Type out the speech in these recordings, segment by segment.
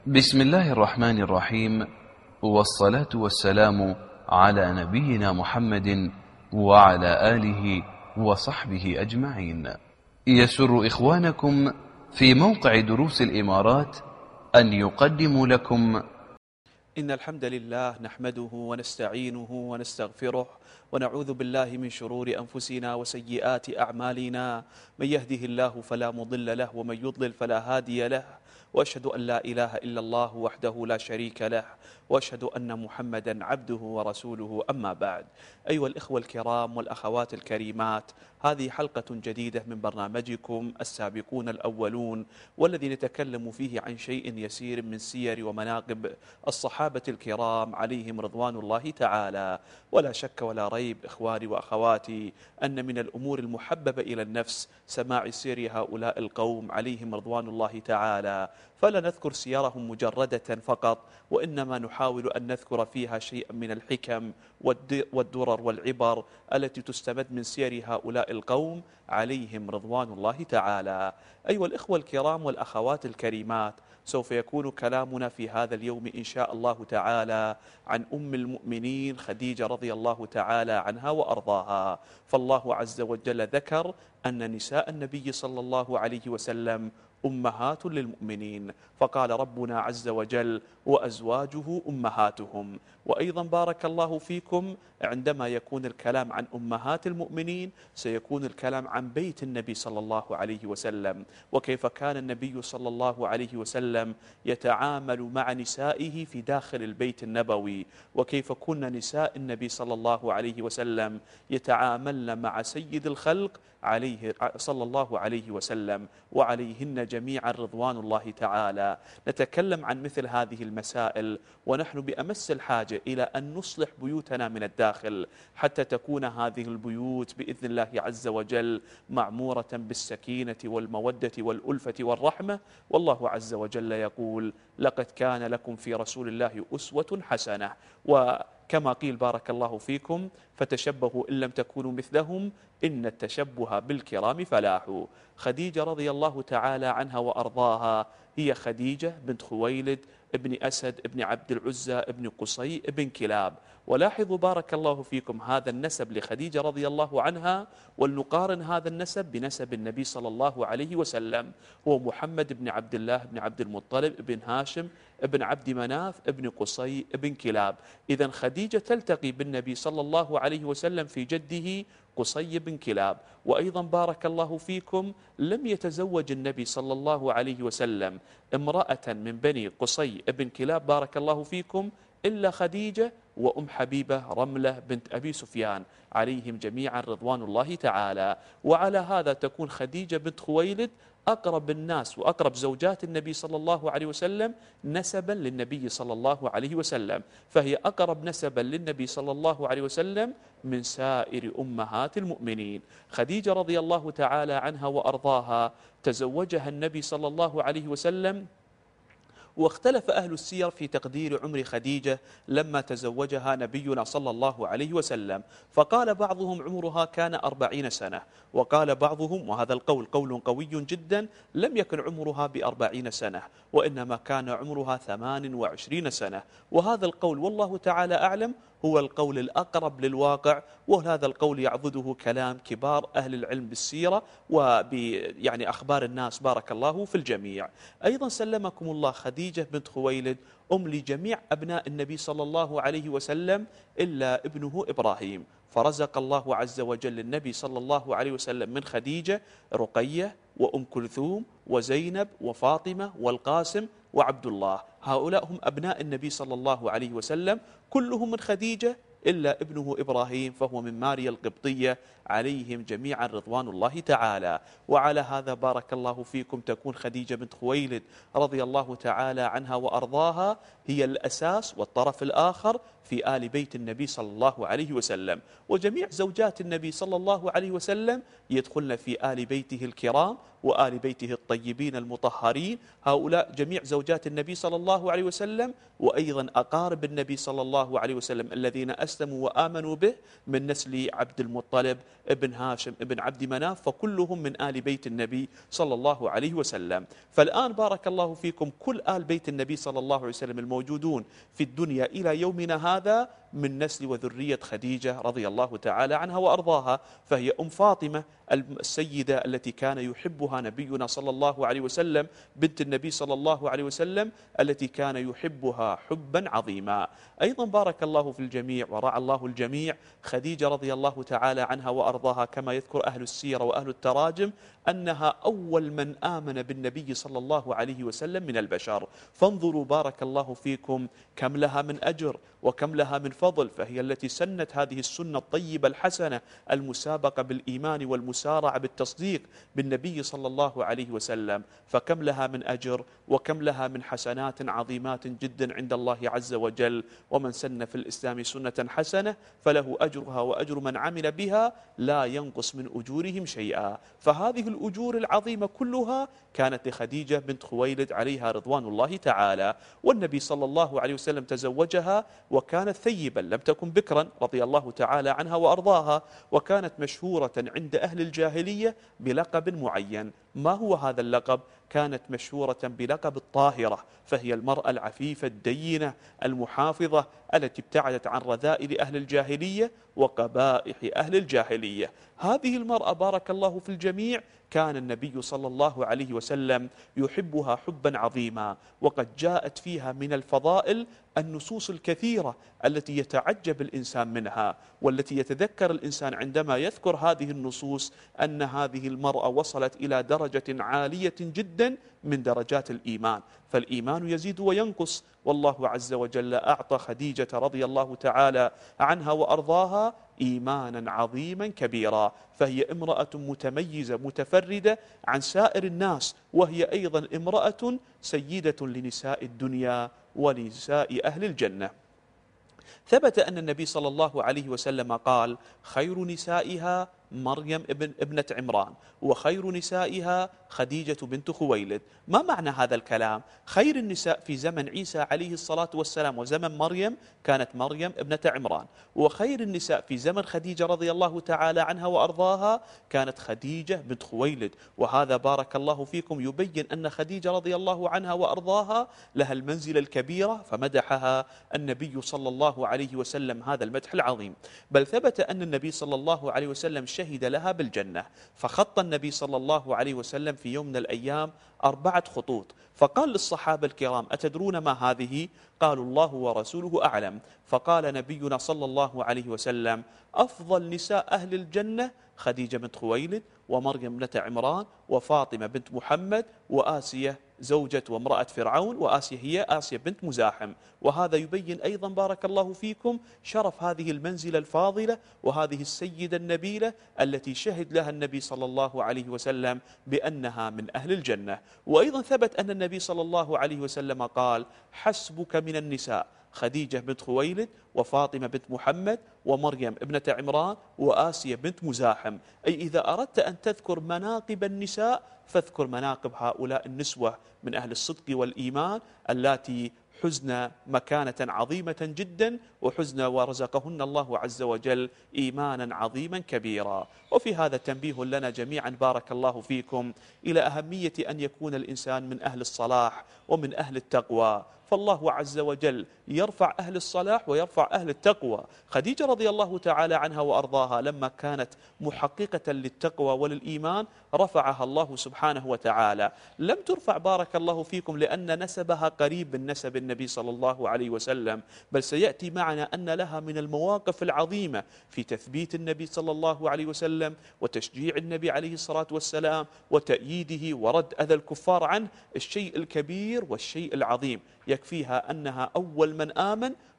بسم الله الرحمن الرحيم، والصلاة والسلام على نبينا محمد وعلى آله وصحبه أجمعين. يسر إخوانكم في موقع دروس الإمارات أن يقدموا لكم إن الحمد لله نحمده ونستعينه ونستغفره ونعوذ بالله من شرور أنفسنا وسيئات أعمالنا. من يهده الله فلا مضل له ومن يضلل فلا هادي له، وأشهد أن لا إله إلا الله وحده لا شريك له، وأشهد أن محمدا عبده ورسوله. أما بعد، أيها الإخوة الكرام والأخوات الكريمات، هذه حلقة جديدة من برنامجكم السابقون الأولون، والذي نتكلم فيه عن شيء يسير من سير ومناقب الصحابة الكرام عليهم رضوان الله تعالى. ولا شك ولا ريب إخواني وأخواتي أن من الأمور المحببة إلى النفس سماع سير هؤلاء القوم عليهم رضوان الله تعالى، فلا نذكر سيرهم مجردة فقط، وإنما نحاول أن نذكر فيها شيئا من الحكم والدرر والعبر التي تستمد من سير هؤلاء القوم عليهم رضوان الله تعالى. أيها الإخوة الكرام والأخوات الكريمات، سوف يكون كلامنا في هذا اليوم إن شاء الله تعالى عن أم المؤمنين خديجة رضي الله تعالى عنها وأرضاها. فالله عز وجل ذكر أن نساء النبي صلى الله عليه وسلم أمهات للمؤمنين، فقال ربنا عز وجل: وأزواجه أمهاتهم. وأيضا بارك الله فيكم، عندما يكون الكلام عن أمهات المؤمنين سيكون الكلام عن بيت النبي صلى الله عليه وسلم، وكيف كان النبي صلى الله عليه وسلم يتعامل مع نسائه في داخل البيت النبوي، وكيف كن نساء النبي صلى الله عليه وسلم يتعاملن مع سيد الخلق عليه صلى الله عليه وسلم وعليهن جميعا رضوان الله تعالى. نتكلم عن مثل هذه المسائل ونحن بأمس الحاجة إلى أن نصلح بيوتنا من الداخل، حتى تكون هذه البيوت بإذن الله عز وجل معمورة بالسكينة والمودة والألفة والرحمة. والله عز وجل يقول: لقد كان لكم في رسول الله أسوة حسنة. وكما قيل بارك الله فيكم: فتشبهوا إن لم تكونوا مثلهم إن التشبه بالكرام فلاح. خديجة رضي الله تعالى عنها وأرضاها هي خديجة بنت خويلد ابن أسد ابن عبد العزى ابن قصي ابن كلاب. ولاحظوا بارك الله فيكم هذا النسب لخديجة رضي الله عنها، ولنقارن هذا النسب بنسب النبي صلى الله عليه وسلم، هو محمد بن عبد الله بن عبد المطلب بن هاشم ابن عبد مناف ابن قصي ابن كلاب. إذن خديجة تلتقي بالنبي صلى الله عليه وسلم في جده قصي بن كلاب. وأيضا بارك الله فيكم لم يتزوج النبي صلى الله عليه وسلم امرأة من بني قصي بن كلاب بارك الله فيكم إلا خديجة وأم حبيبة رملة بنت أبي سفيان عليهم جميعا رضوان الله تعالى. وعلى هذا تكون خديجة بنت خويلد أقرب الناس وأقرب زوجات النبي صلى الله عليه وسلم نسبا للنبي صلى الله عليه وسلم، فهي أقرب نسبا للنبي صلى الله عليه وسلم من سائر أمهات المؤمنين. خديجة رضي الله تعالى عنها وأرضاها تزوجها النبي صلى الله عليه وسلم، واختلف أهل السير في تقدير عمر خديجة لما تزوجها نبينا صلى الله عليه وسلم، فقال بعضهم عمرها كان 40 سنة، وقال بعضهم، وهذا القول قول قوي جدا، لم يكن عمرها ب40 سنة وإنما كان عمرها 28 سنة. وهذا القول والله تعالى أعلم هو القول الأقرب للواقع، وهذا القول يعضده كلام كبار أهل العلم بالسيرة يعني أخبار الناس بارك الله في الجميع. أيضا سلمكم الله خديجة بنت خويلد أم لجميع أبناء النبي صلى الله عليه وسلم إلا ابنه إبراهيم، فرزق الله عز وجل النبي صلى الله عليه وسلم من خديجة رقية وأم كلثوم وزينب وفاطمة والقاسم وعبد الله. هؤلاء هم أبناء النبي صلى الله عليه وسلم كلهم من خديجة إلا ابنه إبراهيم فهو من ماريا القبطية عليهم جميعا رضوان الله تعالى. وعلى هذا بارك الله فيكم تكون خديجة بنت خويلد رضي الله تعالى عنها وأرضاها هي الأساس والطرف الآخر في آل بيت النبي صلى الله عليه وسلم، وجميع زوجات النبي صلى الله عليه وسلم يدخلن في آل بيته الكرام وآل بيته الطيبين المطهرين، هؤلاء جميع زوجات النبي صلى الله عليه وسلم، وأيضا أقارب النبي صلى الله عليه وسلم الذين أسلموا وآمنوا به من نسل عبد المطلب ابن هاشم ابن عبد مناف، فكلهم من آل بيت النبي صلى الله عليه وسلم. فالآن بارك الله فيكم كل آل بيت النبي صلى الله عليه وسلم الموجودون في الدنيا إلى يومنا هذا من نسل وذرية خديجة رضي الله تعالى عنها وأرضاها، فهي أم فاطمة السيدة التي كان يحبها نبينا صلى الله عليه وسلم، بنت النبي صلى الله عليه وسلم التي كان يحبها حبا عظيما. أيضا بارك الله في الجميع ورعى الله الجميع، خديجة رضي الله تعالى عنها وأرضاها كما يذكر أهل السيرة وأهل التراجم أنها أول من آمن بالنبي صلى الله عليه وسلم من البشر. فانظروا بارك الله فيكم كم لها من أجر وكم لها من فضل، فهي التي سنت هذه السنة الطيبة الحسنة، المسابقة بالإيمان والمسارعة بالتصديق بالنبي صلى الله عليه وسلم، فكم لها من أجر وكم لها من حسنات عظيمات جدا عند الله عز وجل. ومن سن في الإسلام سنة حسنة فله أجرها وأجر من عمل بها لا ينقص من أجورهم شيئا. فهذه الأجور العظيمة كلها كانت لخديجة بنت خويلد عليها رضوان الله تعالى. والنبي صلى الله عليه وسلم تزوجها وكانت ثيبا لم تكن بكرا رضي الله تعالى عنها وأرضاها، وكانت مشهورة عند أهل الجاهلية بلقب معين. ما هو هذا اللقب؟ كانت مشهورة بلقب الطاهرة، فهي المرأة العفيفة الدينة المحافظة التي ابتعدت عن رذائل أهل الجاهلية وقبائح أهل الجاهلية. هذه المرأة بارك الله في الجميع كان النبي صلى الله عليه وسلم يحبها حبا عظيما، وقد جاءت فيها من الفضائل النصوص الكثيرة التي يتعجب الإنسان منها، والتي يتذكر الإنسان عندما يذكر هذه النصوص أن هذه المرأة وصلت إلى درجة عالية جدا من درجات الإيمان. فالإيمان يزيد وينقص، والله عز وجل أعطى خديجة رضي الله تعالى عنها وأرضاها إيمانا عظيما كبيرا، فهي امرأة متميزة متفردة عن سائر الناس، وهي أيضا امرأة سيدة لنساء الدنيا ونساء أهل الجنة. ثبت أن النبي صلى الله عليه وسلم قال: خير نسائها مريم ابنة عمران، وخير نسائها خديجة بنت خويلد. ما معنى هذا الكلام؟ خير النساء في زمن عيسى عليه الصلاة والسلام وزمن مريم كانت مريم ابنة عمران، وخير النساء في زمن خديجة رضي الله تعالى عنها وأرضاها كانت خديجة بنت خويلد. وهذا بارك الله فيكم يبين أن خديجة رضي الله عنها وأرضاها لها المنزلة الكبيرة، فمدحها النبي صلى الله عليه وسلم هذا المدح العظيم. بل ثبت أن النبي صلى الله عليه وسلم شهد لها بالجنة، فخط النبي صلى الله عليه وسلم في يوم من الأيام 4 خطوط، فقال للصحابة الكرام: أتدرون ما هذه؟ قالوا: الله ورسوله أعلم. فقال نبينا صلى الله عليه وسلم: أفضل نساء أهل الجنة خديجة بنت خويلد، ومريم ابنة عمران، وفاطمة بنت محمد، وآسية زوجة وامرأة فرعون، وآسيا هي آسيا بنت مزاحم. وهذا يبين أيضا بارك الله فيكم شرف هذه المنزلة الفاضلة وهذه السيدة النبيلة التي شهد لها النبي صلى الله عليه وسلم بأنها من أهل الجنة. وأيضا ثبت أن النبي صلى الله عليه وسلم قال: حسبك من النساء خديجة بنت خويلد، وفاطمة بنت محمد، ومريم ابنة عمران، وآسيا بنت مزاحم. أي إذا أردت أن تذكر مناقب النساء فاذكر مناقب هؤلاء النسوة من أهل الصدق والإيمان اللاتي حزن مكانة عظيمة جدا، وحزن ورزقهن الله عز وجل إيمانا عظيما كبيرا. وفي هذا تنبيه لنا جميعا بارك الله فيكم إلى أهمية أن يكون الإنسان من أهل الصلاح ومن أهل التقوى، فالله عز وجل يرفع أهل الصلاح ويرفع أهل التقوى. خديجة رضي الله تعالى عنها وأرضاها لما كانت محققة للتقوى وللإيمان رفعها الله سبحانه وتعالى. لم ترفع بارك الله فيكم لأن نسبها قريب من نسب النبي صلى الله عليه وسلم، بل سيأتي معنا أن لها من المواقف العظيمة في تثبيت النبي صلى الله عليه وسلم وتشجيع النبي عليه الصلاة والسلام وتأييده ورد أذى الكفار عنه، الشيء الكبير والشيء العظيم. يكفيها أنها أول من آمن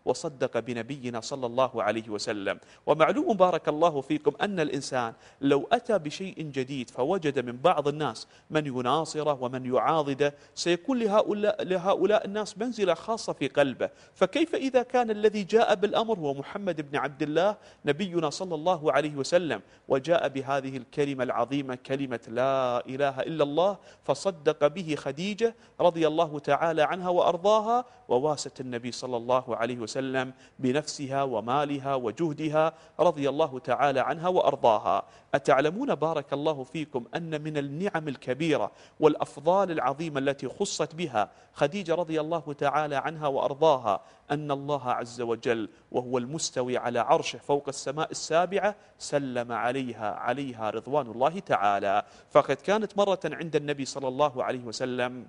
وصدق بنبينا صلى الله عليه وسلم. ومعلوم بارك الله فيكم أن الإنسان لو أتى بشيء جديد فوجد من بعض الناس من يناصره ومن يعاضده سيكون لهؤلاء الناس منزلة خاصة في قلبه. فكيف إذا كان الذي جاء بالأمر هو محمد بن عبد الله نبينا صلى الله عليه وسلم، وجاء بهذه الكلمة العظيمة كلمة لا إله إلا الله، فصدق به خديجة رضي الله تعالى عنها وأرضاها، وواست النبي صلى الله عليه وسلم بنفسها ومالها وجهدها رضي الله تعالى عنها وأرضاها. أتعلمون بارك الله فيكم أن من النعم الكبيرة والأفضال العظيمة التي خصت بها خديجة رضي الله تعالى عنها وأرضاها أن الله عز وجل وهو المستوي على عرشه فوق السماء السابعة سلم عليها رضوان الله تعالى. فقد كانت مرة عند النبي صلى الله عليه وسلم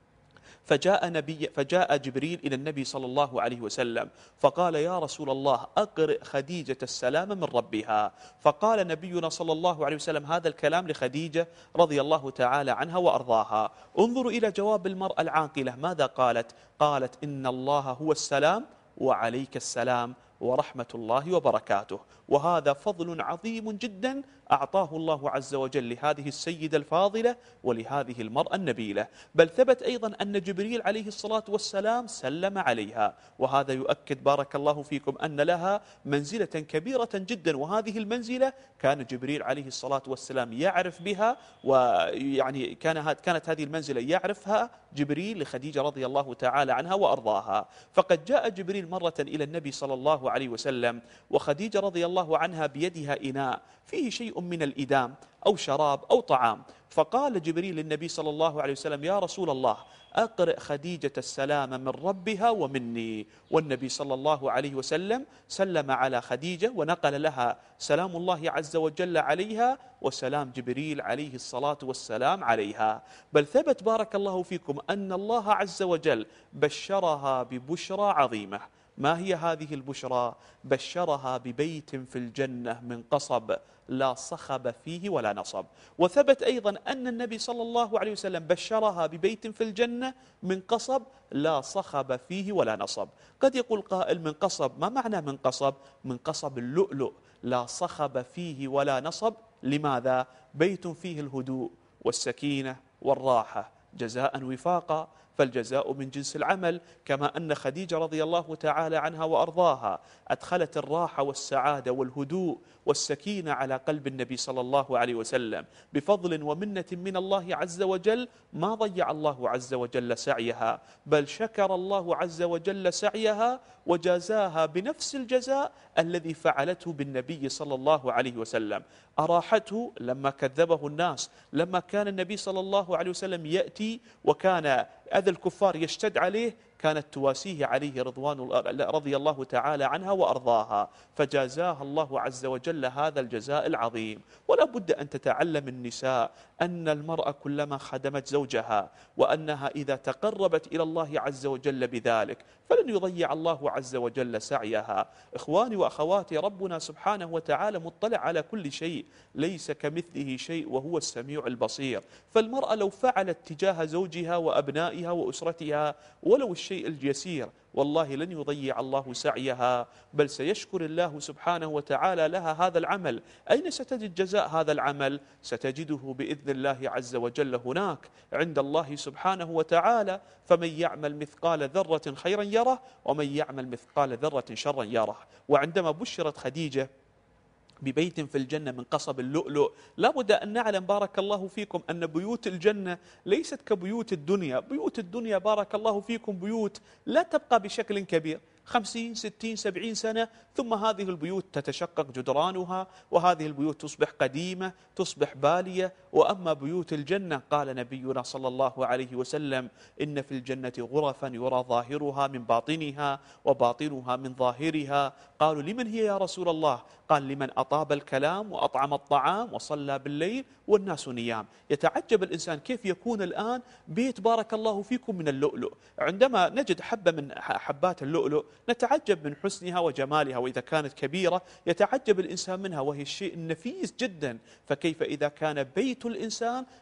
فجاء جبريل إلى النبي صلى الله عليه وسلم فقال يا رسول الله أقرئ خديجة السلام من ربها. فقال نبينا صلى الله عليه وسلم هذا الكلام لخديجة رضي الله تعالى عنها وأرضاها. انظروا إلى جواب المرأة العاقلة ماذا قالت؟ قالت إن الله هو السلام وعليك السلام ورحمة الله وبركاته. وهذا فضل عظيم جدا أعطاه الله عز وجل لهذه السيدة الفاضلة ولهذه المرأة النبيلة. بل ثبت أيضا أن جبريل عليه الصلاة والسلام سلم عليها، وهذا يؤكد بارك الله فيكم أن لها منزلة كبيرة جدا، وهذه المنزلة كان جبريل عليه الصلاة والسلام يعرف بها، ويعني كانت هذه المنزلة يعرفها جبريل لخديجة رضي الله تعالى عنها وأرضاها. فقد جاء جبريل مرة إلى النبي صلى الله عليه وسلم وخديجة رضي الله عنها بيدها إناء فيه شيء من الإدام أو شراب أو طعام، فقال جبريل للنبي صلى الله عليه وسلم يا رسول الله أقرئ خديجة السلام من ربها ومني. والنبي صلى الله عليه وسلم سلم على خديجة ونقل لها سلام الله عز وجل عليها وسلام جبريل عليه الصلاة والسلام عليها. بل ثبت بارك الله فيكم أن الله عز وجل بشرها ببشرى عظيمة. ما هي هذه البشرى؟ بشرها ببيت في الجنة من قصب لا صخب فيه ولا نصب. وثبت أيضا أن النبي صلى الله عليه وسلم بشرها ببيت في الجنة من قصب لا صخب فيه ولا نصب. قد يقول قائل من قصب، ما معنى من قصب؟ من قصب اللؤلؤ لا صخب فيه ولا نصب. لماذا؟ بيت فيه الهدوء والسكينة والراحة جزاء وفاقا، فالجزاء من جنس العمل. كما أن خديجة رضي الله تعالى عنها وأرضاها أدخلت الراحة والسعادة والهدوء والسكينة على قلب النبي صلى الله عليه وسلم بفضل ومنة من الله عز وجل. ما ضيع الله عز وجل سعيها، بل شكر الله عز وجل سعيها وجازاها بنفس الجزاء الذي فعلته بالنبي صلى الله عليه وسلم. أراحته لما كذبه الناس، لما كان النبي صلى الله عليه وسلم يأتي وكان أذى الكفار يشتد عليه، كانت تواسيه عليه رضي الله تعالى عنها وأرضاها، فجازاها الله عز وجل هذا الجزاء العظيم. ولا بد أن تتعلم النساء أن المرأة كلما خدمت زوجها وأنها إذا تقربت إلى الله عز وجل بذلك فلن يضيع الله عز وجل سعيها. إخواني وأخواتي، ربنا سبحانه وتعالى مطلع على كل شيء، ليس كمثله شيء وهو السميع البصير. فالمرأة لو فعلت تجاه زوجها وأبنائها وأسرتها ولو الشيء اليسير والله لن يضيع الله سعيها، بل سيشكر الله سبحانه وتعالى لها هذا العمل. أين ستجد جزاء هذا العمل؟ ستجده بإذن الله عز وجل هناك عند الله سبحانه وتعالى. فمن يعمل مثقال ذرة خيرا يره ومن يعمل مثقال ذرة شرا يره. وعندما بشرت خديجة ببيت في الجنة من قصب اللؤلؤ، لا بد أن نعلم بارك الله فيكم أن بيوت الجنة ليست كبيوت الدنيا. بيوت الدنيا بارك الله فيكم بيوت لا تبقى بشكل كبير، 50 60 70 سنة ثم هذه البيوت تتشقق جدرانها وهذه البيوت تصبح قديمة تصبح بالية. وأما بيوت الجنة قال نبينا صلى الله عليه وسلم إن في الجنة غرفا يرى ظاهرها من باطنها وباطنها من ظاهرها. قالوا لمن هي يا رسول الله؟ قال لمن أطاب الكلام وأطعم الطعام وصلى بالليل والناس نيام. يتعجب الإنسان كيف يكون الآن بيت بارك الله فيكم من اللؤلؤ. عندما نجد حبة من حبات اللؤلؤ نتعجب من حسنها وجمالها، وإذا كانت كبيرة يتعجب الإنسان منها وهي الشيء النفيس جدا. فكيف إذا كان بيت الإنسان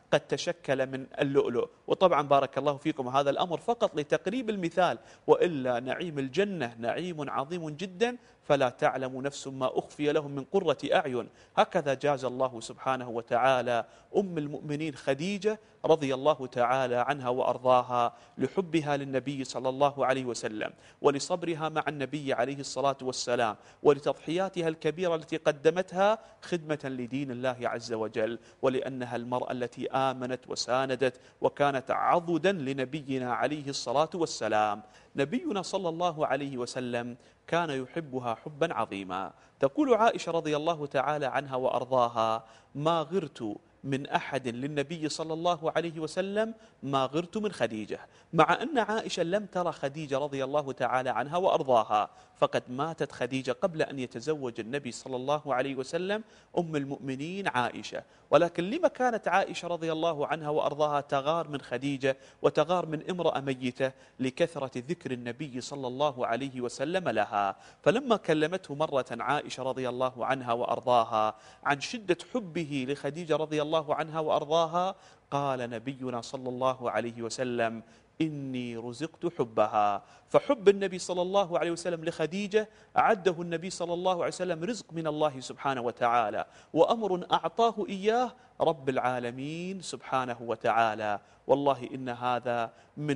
قد تشكل من اللؤلؤ. وطبعا بارك الله فيكم هذا الأمر فقط لتقريب المثال، وإلا نعيم الجنة نعيم عظيم جدا، فلا تعلم نفس ما أخفي لهم من قرة أعين. هكذا جاز الله سبحانه وتعالى أم المؤمنين خديجة رضي الله تعالى عنها وأرضاها لحبها للنبي صلى الله عليه وسلم، ولصبرها مع النبي عليه الصلاة والسلام، ولتضحياتها الكبيرة التي قدمتها خدمة لدين الله عز وجل، ولأنها المرأة التي آمنت وساندت وكانت عضدا لنبينا عليه الصلاة والسلام. نبينا صلى الله عليه وسلم كان يحبها حبا عظيما. تقول عائشة رضي الله تعالى عنها وأرضاها: ما غرت من أحد للنبي صلى الله عليه وسلم ما غرت من خديجة. مع أن عائشة لم ترى خديجة رضي الله تعالى عنها وأرضاها، فقد ماتت خديجة قبل أن يتزوج النبي صلى الله عليه وسلم أم المؤمنين عائشة. ولكن لما كانت عائشة رضي الله عنها وأرضاها تغار من خديجة وتغار من امرأة ميتة؟ لكثرة ذكر النبي صلى الله عليه وسلم لها. فلما كلمته مرة عائشة رضي الله عنها وأرضاها عن شدة حبه لخديجة رضي الله عنها وأرضاها، قال نبينا صلى الله عليه وسلم: إني رزقت حبها. فحب النبي صلى الله عليه وسلم لخديجة أعده النبي صلى الله عليه وسلم رزق من الله سبحانه وتعالى، وأمر أعطاه إياه رب العالمين سبحانه وتعالى. والله إن هذا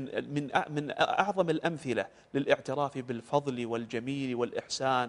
من أعظم الأمثلة للاعتراف بالفضل والجميل والإحسان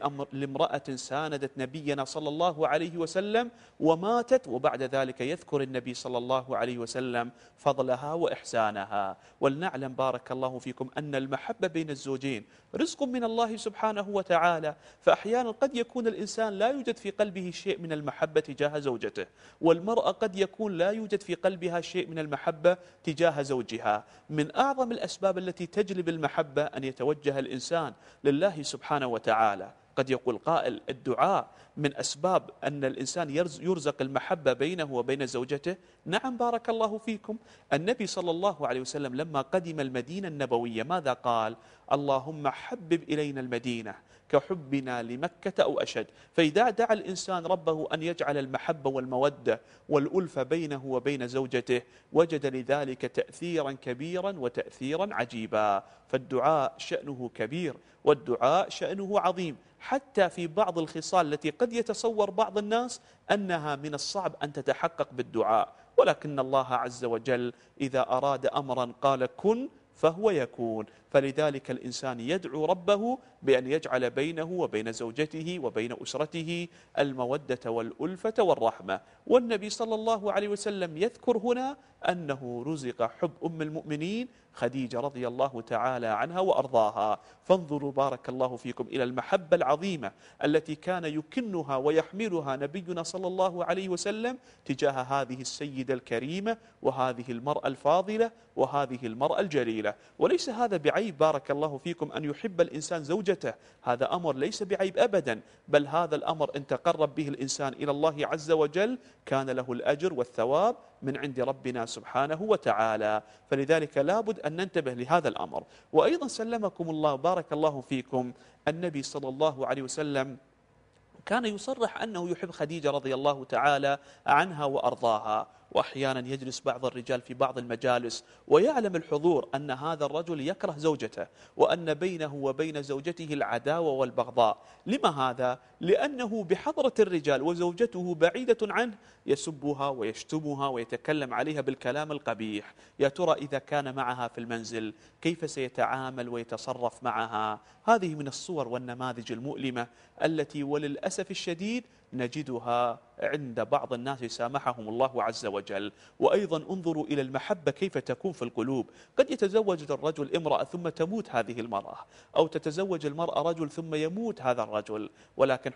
لامرأة ساندت نبينا صلى الله عليه وسلم وماتت، وبعد ذلك يذكر النبي صلى الله عليه وسلم فضلها وإحسانها. ولنعلم بارك الله فيكم أن المحبة بين الزوجين رزق من الله سبحانه وتعالى. فأحيانا قد يكون الإنسان لا يوجد في قلبه شيء من المحبة تجاه زوجته، والمرأة قد يكون لا يوجد في قلبها شيء من المحبة تجاه زوجها. من أعظم الأسباب التي تجلب المحبة أن يتوجه الإنسان لله سبحانه وتعالى. قد يقول قائل: الدعاء من أسباب أن الإنسان يرزق المحبة بينه وبين زوجته. نعم بارك الله فيكم. النبي صلى الله عليه وسلم لما قدم المدينة النبوية ماذا قال؟ اللهم حبب إلينا المدينة كحبنا لمكة أو أشد. فإذا دعا الإنسان ربه أن يجعل المحبة والمودة والألفة بينه وبين زوجته وجد لذلك تأثيرا كبيرا وتأثيرا عجيبا. فالدعاء شأنه كبير، والدعاء شأنه عظيم، حتى في بعض الخصال التي قد يتصور بعض الناس أنها من الصعب أن تتحقق بالدعاء، ولكن الله عز وجل إذا أراد أمرا قال كن فهو يكون. فلذلك الإنسان يدعو ربه بأن يجعل بينه وبين زوجته وبين أسرته المودة والألفة والرحمة. والنبي صلى الله عليه وسلم يذكر هنا أنه رزق حب أم المؤمنين خديجة رضي الله تعالى عنها وأرضاها. فانظروا بارك الله فيكم إلى المحبة العظيمة التي كان يكنها ويحملها نبينا صلى الله عليه وسلم تجاه هذه السيدة الكريمة وهذه المرأة الفاضلة وهذه المرأة الجليلة. وليس هذا بعيب بارك الله فيكم أن يحب الإنسان زوجته، هذا أمر ليس بعيب أبدا، بل هذا الأمر إن تقرب به الإنسان إلى الله عز وجل كان له الأجر والثواب من عند ربنا سبحانه وتعالى. فلذلك لابد أن ننتبه لهذا الأمر. وأيضا سلمكم الله بارك الله فيكم النبي صلى الله عليه وسلم كان يصرح أنه يحب خديجة رضي الله تعالى عنها وأرضاها. وأحيانا يجلس بعض الرجال في بعض المجالس ويعلم الحضور أن هذا الرجل يكره زوجته وأن بينه وبين زوجته العداوة والبغضاء. لما هذا؟ لأنه بحضرة الرجال وزوجته بعيدة عنه يسبها ويشتمها ويتكلم عليها بالكلام القبيح. يا ترى إذا كان معها في المنزل كيف سيتعامل ويتصرف معها؟ هذه من الصور والنماذج المؤلمة التي وللأسف الشديد نجدها عند بعض الناس سامحهم الله عز وجل. وأيضا انظروا إلى المحبة كيف تكون في القلوب. قد يتزوج الرجل امرأة ثم تموت هذه المرأة، أو تتزوج المرأة رجل ثم يموت هذا الرجل، ولكن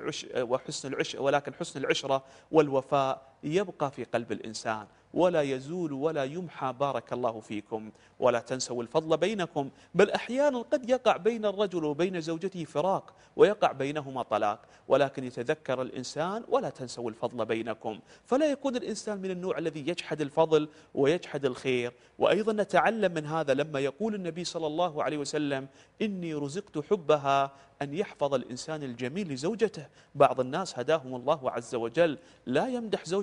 حسن العشرة والوفاء يبقى في قلب الإنسان ولا يزول ولا يمحى بارك الله فيكم. ولا تنسوا الفضل بينكم، بل أحيانا قد يقع بين الرجل وبين زوجته فراق ويقع بينهما طلاق، ولكن يتذكر الإنسان ولا تنسوا الفضل بينكم. فلا يكون الإنسان من النوع الذي يجحد الفضل ويجحد الخير. وأيضا نتعلم من هذا لما يقول النبي صلى الله عليه وسلم إني رزقت حبها، أن يحفظ الإنسان الجميل لزوجته. بعض الناس هداهم الله عز وجل لا يمدح زوجة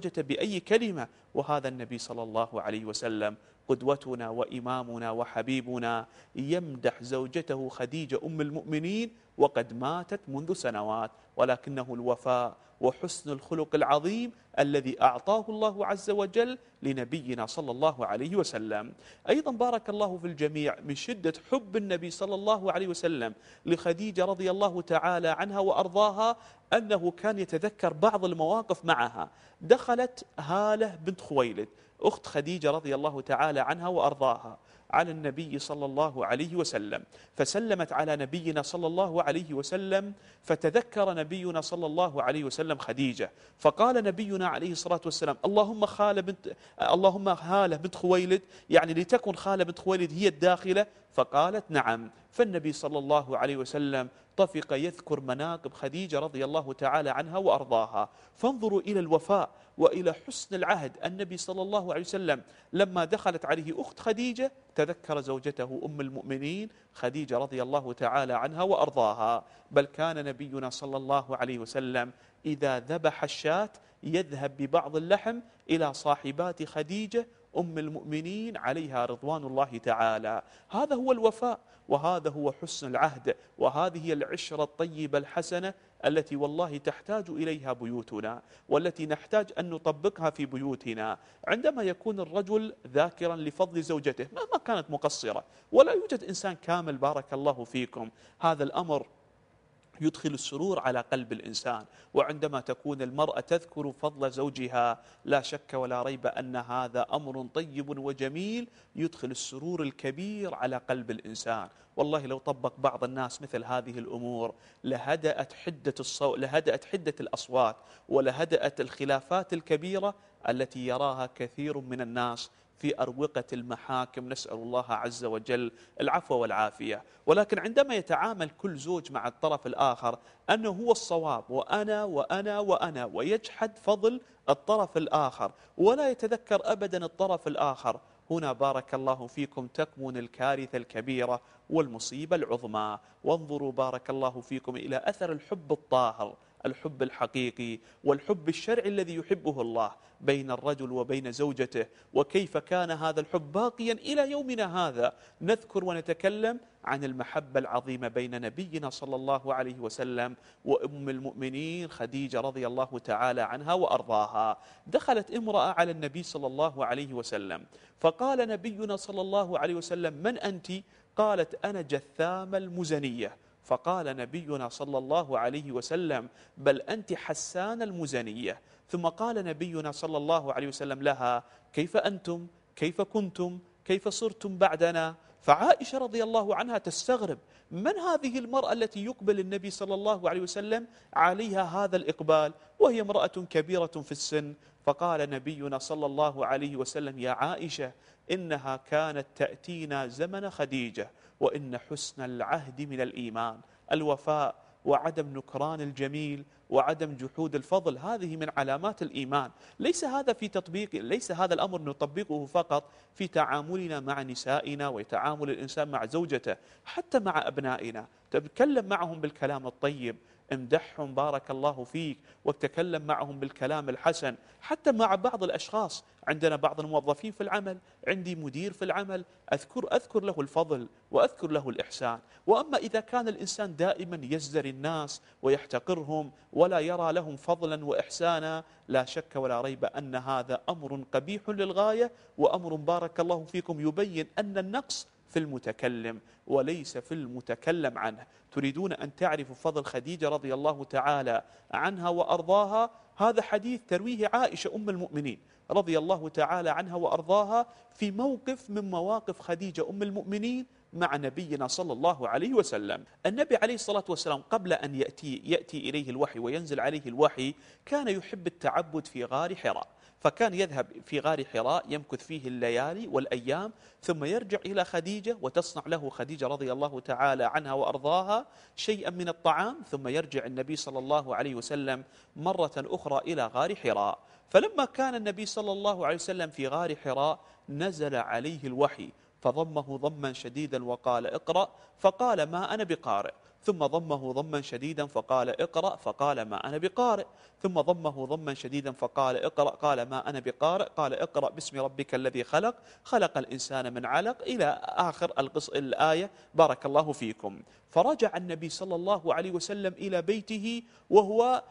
زوجته بأي كلمة، وهذا النبي صلى الله عليه وسلم قدوتنا وإمامنا وحبيبنا يمدح زوجته خديجة أم المؤمنين وقد ماتت منذ سنوات، ولكنه الوفاء وحسن الخلق العظيم الذي أعطاه الله عز وجل لنبينا صلى الله عليه وسلم. أيضا بارك الله في الجميع، من شدة حب النبي صلى الله عليه وسلم لخديجة رضي الله تعالى عنها وأرضاها أنه كان يتذكر بعض المواقف معها. دخلت هالة بنت خويلد أخت خديجة رضي الله تعالى عنها وأرضاها على النبي صلى الله عليه وسلم، فسلمت على نبينا صلى الله عليه وسلم، فتذكر نبينا صلى الله عليه وسلم خديجة، فقال نبينا عليه الصلاة والسلام اللهم هالة بنت خويلد، يعني لتكن خالة بنت خويلد هي الداخلة؟ فقالت نعم. فالنبي صلى الله عليه وسلم طفق يذكر مناقب خديجة رضي الله تعالى عنها وأرضاها. فانظروا إلى الوفاء وإلى حسن العهد. النبي صلى الله عليه وسلم لما دخلت عليه أخت خديجة تذكر زوجته أم المؤمنين خديجة رضي الله تعالى عنها وأرضاها. بل كان نبينا صلى الله عليه وسلم إذا ذبح الشاة يذهب ببعض اللحم إلى صاحبات خديجة أم المؤمنين عليها رضوان الله تعالى. هذا هو الوفاء، وهذا هو حسن العهد، وهذه هي العشرة الطيبة الحسنة التي والله تحتاج إليها بيوتنا، والتي نحتاج أن نطبقها في بيوتنا. عندما يكون الرجل ذاكرا لفضل زوجته مهما كانت مقصرة، ولا يوجد إنسان كامل بارك الله فيكم، هذا الأمر يدخل السرور على قلب الإنسان. وعندما تكون المرأة تذكر فضل زوجها لا شك ولا ريب أن هذا أمر طيب وجميل يدخل السرور الكبير على قلب الإنسان. والله لو طبق بعض الناس مثل هذه الأمور لهدأت حدة الأصوات، ولهدأت الخلافات الكبيرة التي يراها كثير من الناس في أروقة المحاكم. نسأل الله عز وجل العفو والعافية. ولكن عندما يتعامل كل زوج مع الطرف الآخر أنه هو الصواب وأنا وأنا وأنا، ويجحد فضل الطرف الآخر ولا يتذكر أبدا الطرف الآخر، هنا بارك الله فيكم تكمن الكارثة الكبيرة والمصيبة العظمى. وانظروا بارك الله فيكم إلى أثر الحب الطاهر، الحب الحقيقي والحب الشرعي الذي يحبه الله بين الرجل وبين زوجته، وكيف كان هذا الحب باقيا إلى يومنا هذا. نذكر ونتكلم عن المحبة العظيمة بين نبينا صلى الله عليه وسلم وأم المؤمنين خديجة رضي الله تعالى عنها وأرضاها. دخلت امرأة على النبي صلى الله عليه وسلم، فقال نبينا صلى الله عليه وسلم من أنت؟ قالت أنا جثام المزنية. فقال نبينا صلى الله عليه وسلم بل أنت حسان المزنية. ثم قال نبينا صلى الله عليه وسلم لها كيف أنتم؟ كيف كنتم؟ كيف صرتم بعدنا؟ فعائشة رضي الله عنها تستغرب من هذه المرأة التي يقبل النبي صلى الله عليه وسلم عليها هذا الإقبال وهي امرأة كبيرة في السن. فقال نبينا صلى الله عليه وسلم يا عائشة إنها كانت تأتينا زمن خديجة، وإن حسن العهد من الإيمان. الوفاء وعدم نكران الجميل وعدم جحود الفضل هذه من علامات الإيمان. ليس هذا الأمر نطبقه فقط في تعاملنا مع نسائنا وتعامل الإنسان مع زوجته، حتى مع أبنائنا تتكلم معهم بالكلام الطيب، امدحهم بارك الله فيك، وتكلم معهم بالكلام الحسن. حتى مع بعض الأشخاص، عندنا بعض الموظفين في العمل، عندي مدير في العمل، أذكر له الفضل وأذكر له الإحسان. وأما إذا كان الإنسان دائما يزدري الناس ويحتقرهم ولا يرى لهم فضلا وإحسانا، لا شك ولا ريب أن هذا أمر قبيح للغاية، وأمر بارك الله فيكم يبين أن النقص في المتكلم وليس في المتكلم عنه. تريدون أن تعرفوا فضل خديجة رضي الله تعالى عنها وأرضاها؟ هذا حديث ترويه عائشة أم المؤمنين رضي الله تعالى عنها وأرضاها في موقف من مواقف خديجة أم المؤمنين مع نبينا صلى الله عليه وسلم. النبي عليه الصلاة والسلام قبل أن يأتي إليه الوحي وينزل عليه الوحي كان يحب التعبد في غار حراء، فكان يذهب في غار حراء يمكث فيه الليالي والأيام، ثم يرجع إلى خديجة وتصنع له خديجة رضي الله تعالى عنها وأرضاها شيئا من الطعام، ثم يرجع النبي صلى الله عليه وسلم مرة أخرى إلى غار حراء. فلما كان النبي صلى الله عليه وسلم في غار حراء نزل عليه الوحي فضمه ضما شديدا وقال اقرأ، فقال ما أنا بقارئ. ثم ضمه ضما شديدا فقال اقرأ، فقال ما أنا بقارئ. ثم ضمه ضما شديدا فقال اقرأ، قال ما أنا بقارئ. قال اقرأ باسم ربك الذي خلق، خلق الإنسان من علق، إلى آخر الآية بارك الله فيكم. فرجع النبي صلى الله عليه وسلم إلى بيته وهو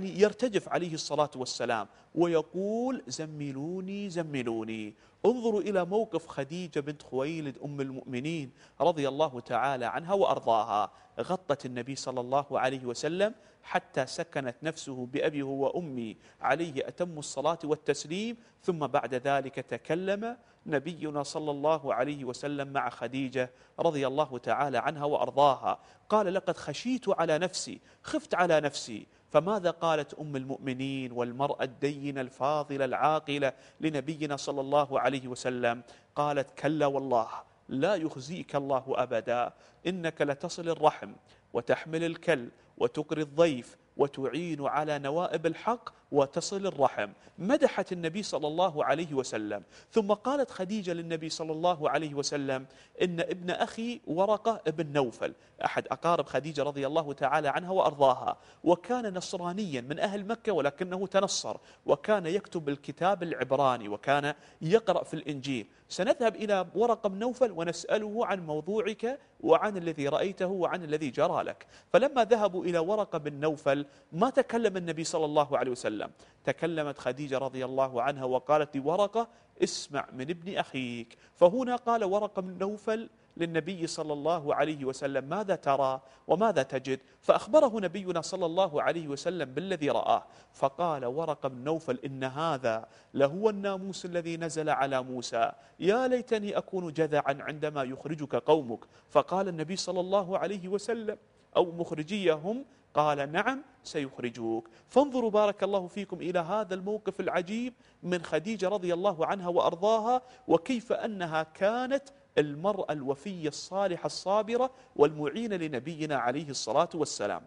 يرتجف عليه الصلاة والسلام ويقول زملوني زملوني. انظروا إلى موقف خديجة بنت خويلد أم المؤمنين رضي الله تعالى عنها وأرضاها. غطت النبي صلى الله عليه وسلم حتى سكنت نفسه بأبي وأمي عليه أتم الصلاة والتسليم. ثم بعد ذلك تكلم نبينا صلى الله عليه وسلم مع خديجة رضي الله تعالى عنها وأرضاها. قال لقد خشيت على نفسي، خفت على نفسي. فماذا قالت أم المؤمنين والمرأة الدينة الفاضلة العاقلة لنبينا صلى الله عليه وسلم؟ قالت كلا والله لا يخزيك الله أبدا، إنك لتصل الرحم وتحمل الكل وتقري الضيف وتعين على نوائب الحق وتصل الرحم. مدحت النبي صلى الله عليه وسلم. ثم قالت خديجة للنبي صلى الله عليه وسلم إن ابن أخي ورقة ابن نوفل أحد أقارب خديجة رضي الله تعالى عنها وأرضاها، وكان نصرانيا من أهل مكة ولكنه تنصر، وكان يكتب الكتاب العبراني وكان يقرأ في الإنجيل. سنذهب إلى ورقة بن نوفل ونسأله عن موضوعك وعن الذي رأيته وعن الذي جرى لك. فلما ذهبوا إلى ورقة بن نوفل ما تكلم النبي صلى الله عليه وسلم، تكلمت خديجة رضي الله عنها وقالت لورقة اسمع من ابن أخيك. فهنا قال ورقة بن نوفل للنبي صلى الله عليه وسلم ماذا ترى وماذا تجد؟ فأخبره نبينا صلى الله عليه وسلم بالذي رآه. فقال ورقة بن نوفل إن هذا لهو الناموس الذي نزل على موسى، يا ليتني أكون جذعا عندما يخرجك قومك. فقال النبي صلى الله عليه وسلم أو مخرجيهم؟ قال نعم سيخرجوك. فانظروا بارك الله فيكم إلى هذا الموقف العجيب من خديجة رضي الله عنها وأرضاها، وكيف أنها كانت المرأة الوفية الصالحة الصابرة والمعينة لنبينا عليه الصلاة والسلام.